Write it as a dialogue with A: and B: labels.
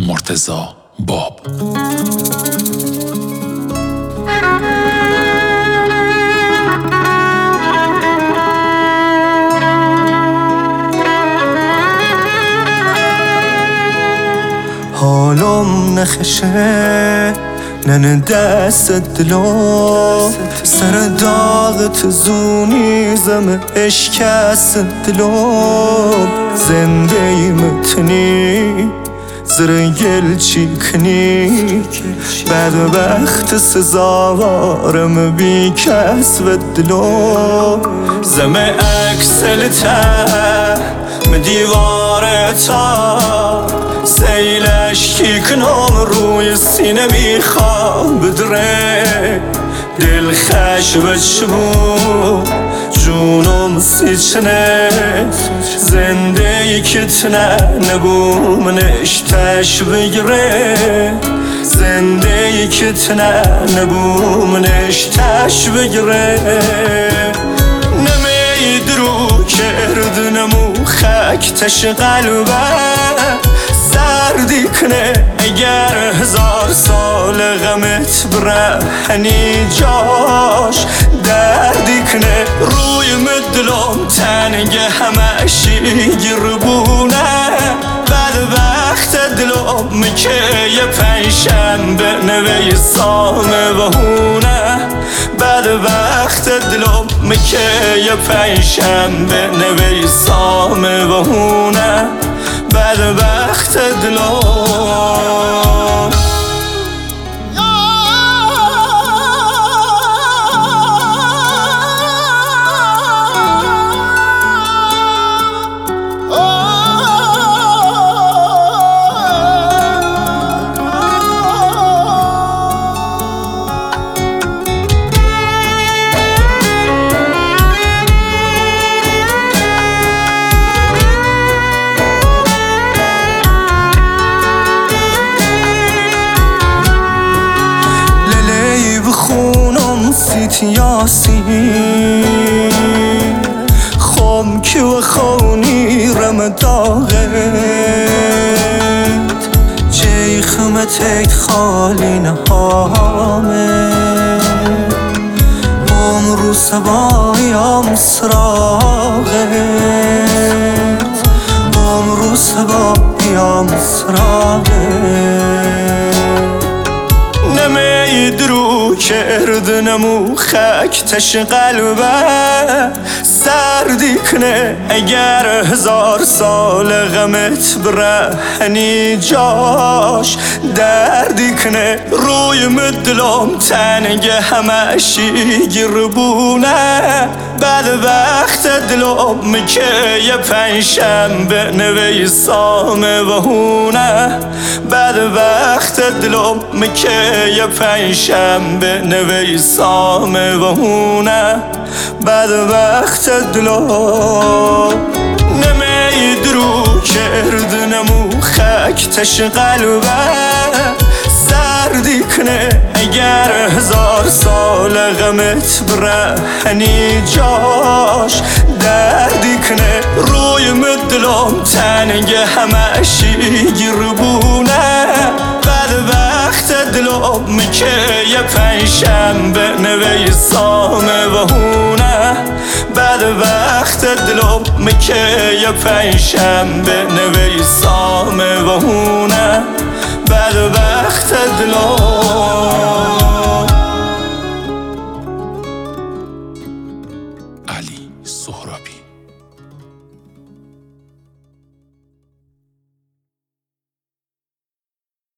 A: مرتضی باب.
B: حالم نخشه نن دست دلم سر داغت زونی زم اشکست دلم زنده متنی زر گل چیکنی بدبخت سزاوارم بی کس و دلم زم اکسلته دیوارتا سیلش کی کنم روی سینه میخوام بدره دل خش بشمو جونم سیچنه زنده ای کتنه نبومنش تش بگیره زنده ای کتنه نبومنش تش بگیره نمیدرو کردنمو خک تش قلبه سردی کنه اگر 1000 سال غمت برهنی جاش دردی کنه روی مدلم تنگ همشی گربونه بدبخت دلم که یه پنجشنبه نویسامه و هونه بدبخت دلم که یه پنجشنبه نویسامه و هونه بدبخت دلم سیت یاسین خم که و خونی رمداغت جی خمتت خالی نهامه عمرو سبایم سراغت عمرو سبایم سراغت نمیدرو کردنمو خک تش قلبه سردی کنه اگر 1000 سال غمت برهنی جاش دردی کنه روی مدلم تنگ همشی گربونه بدبخت دلم که یه پنجشنبه نویسامه و هونه بدبخت دلم که یه پنجشنبه نویسامه و هونه بدبخت دلم نمیدرو کردنمو خک تش قلبه سردی کنه اگر 1000 سال غمت برهنی جاش دردی کنه روی مدلم تنگ همشی گربونه بدبخت دلم که یه پنجشنبه نویسامه و هونه بدبخت دلم که یه پنجشنبه نویسامه و هونه بدبخت دلم.
A: علی سهرابی.